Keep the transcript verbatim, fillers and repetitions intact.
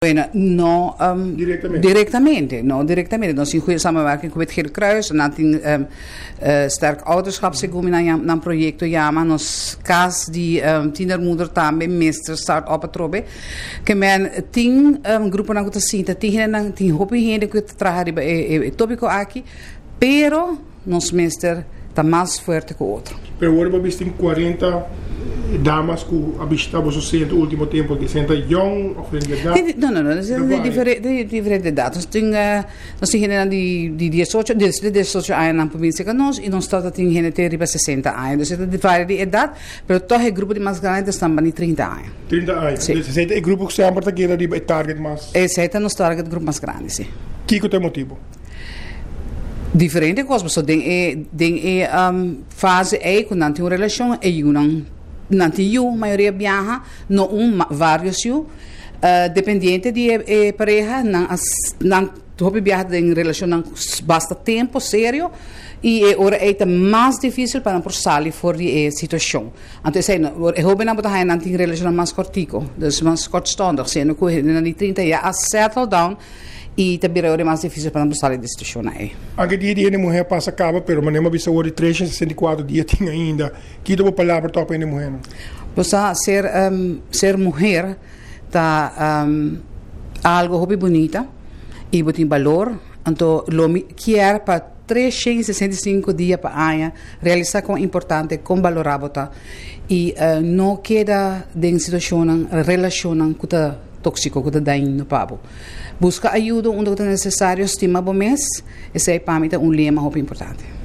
Bueno, no um, Diretamente? Directamente, no, directamente. Nós temos goede samenwerking met Geel Kruis. Nós temos um, uh, sterk ouderschapsegum in een project. Ja, maar nos cas die um, tienermoeder também meester start op het robe. Que men ting um, grupo na kuta sinta, ting hen ting hopi hen que trabalhar riba e, e tópico aqui, pero nos meester está mais forte que o outro. Pero agora você tem quarenta damas que habitavam o centro no último tempo, que senta young of frente da. Não, não, não, é diferente, diferente de dados. Tem, uh, nós temos de de dezoito, de dezoito anos na província que nós e nós estamos tem gente de riba sessenta anos. Então, é diferente de idade, mas todo o grupo de mais grande está em trinta anos. trinta anos. Sim. Esse é o grupo que sempre está querendo riba target mais. Esse é o nosso target grupo mais grande, sim. Que que é o motivo? Diferente coisas, so tem é tem é um, fase é quando não tem uma relação é não não tem a maioria viaja não um vários eu uh, dependente de é, pareja não não tu viaja em relação não basta tempo sério e é ora é mais difícil para por sair fora de situação então sei eu hobby não botar não tem relação mais cortico dus mais kortstandig sendo que na de trinta já a settle down e também é mais difícil para sair de situação aí. Anche dia dia a mulher passa acaba, pero mas nem uma vez de trezentos e sessenta e quatro dias tem ainda. Que dá uma palavra top ainda mulher? Você ser um, ser mulher tá um, algo hobby bonita e botem valor, então lo quer para trezentos e sessenta e cinco dias para ano realizar com importante com valorável e uh, não queda de situação relação com o tóxico que dá no pabo. Busca ajuda onde é necessário, estima bom mês, esse é para mim um lema muito importante.